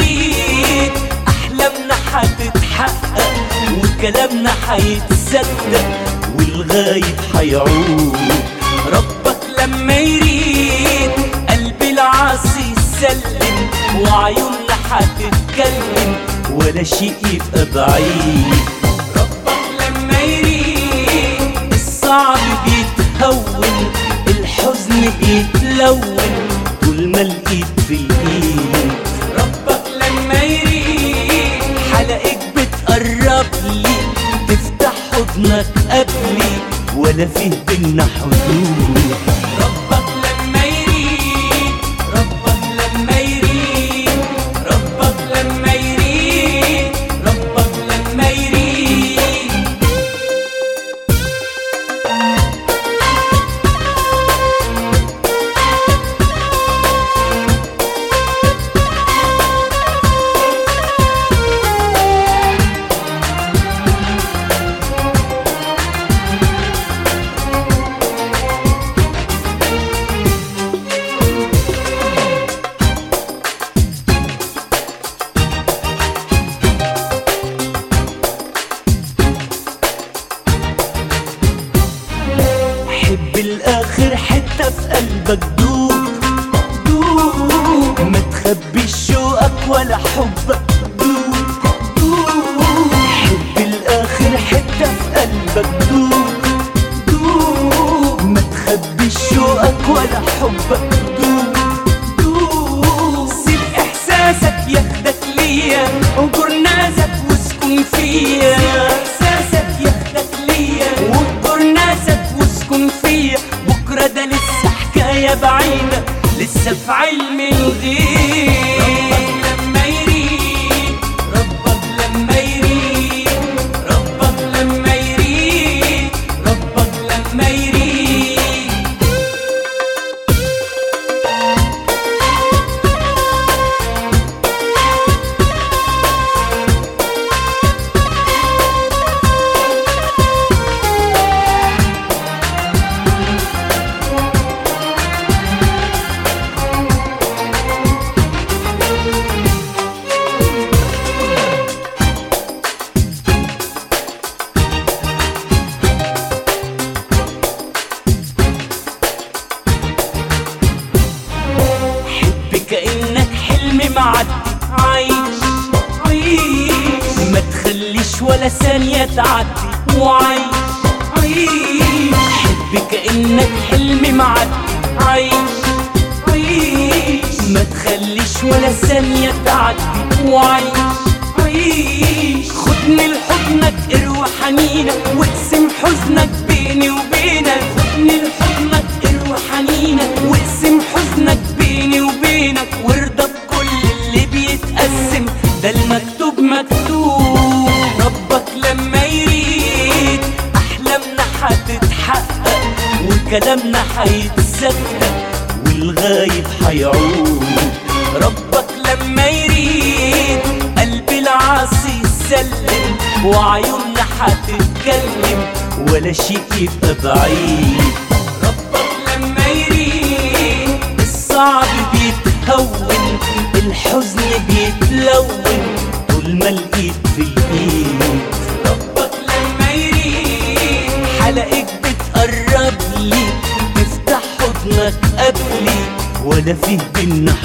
يريد أحلامنا هتتحقق وكلامنا هيتصدق والغايب هيعود. ربك لما يريد قلب العاصي يسلم وعيوننا هتتكلم ولا شيء يبقى بعيد. ربك لما يريد الصعب بيتهون الحزن بيتلون طول ما الايد في الايد. ربك لما يريد حلقك بتقرب لي تفتح حضنك قبلي ولا فيه بينا حدود. ربك لما يريد ربك لما يريد ربك لما يريد ربك لما يريد. بالآخر حتة في قلبك دوب دوب ما تخبيش شوقك ولا حبك دوب دوب. حب الآخر حتة في قلبك دوب دوب ما تخبيش شوقك ولا حبك دوب دوب. سيب إحساسك ياخدك ليا وجر ناسك واسكن فيا. إحساسك ياخدك ليا وجر ناسك واسكن فيا. بكرة ده لسه حكاية بعيدة لسه في علم الغيب. ربك لما يريد ربك لما يريد ربك لما يريد ربك لما يريد. كأنك حلم معدي عايش عيش ما تخليش ولا ثانية تعدي وعيش عيش. حب كأنك حلم معدي عايش عيش ما تخليش ولا ثانية تعدي وعيش عيش. خدني لحضنك اروى حنينك واقسم حزنك بيني وبينك. خدني لحضنك اروى حنينك واقسم حزنك بيني وبينك وارضى بكل اللي بيتقسم ده المكتوب مكتوب. ربك لما يريد أحلامنا هتتحقق وكلامنا هيتصدق والغايب هيعود. ربك لما يريد قلب العاصي يسلم وعيوننا هتتكلم ولا شيء يبقى بعيد. ربك لما يريد الصعب بيتهون الحزن بيتلون طول ما الايد في الايد. ربك لما يريد حلقك بتقرب لي تفتح حضنك قبلي ولا فيه بينا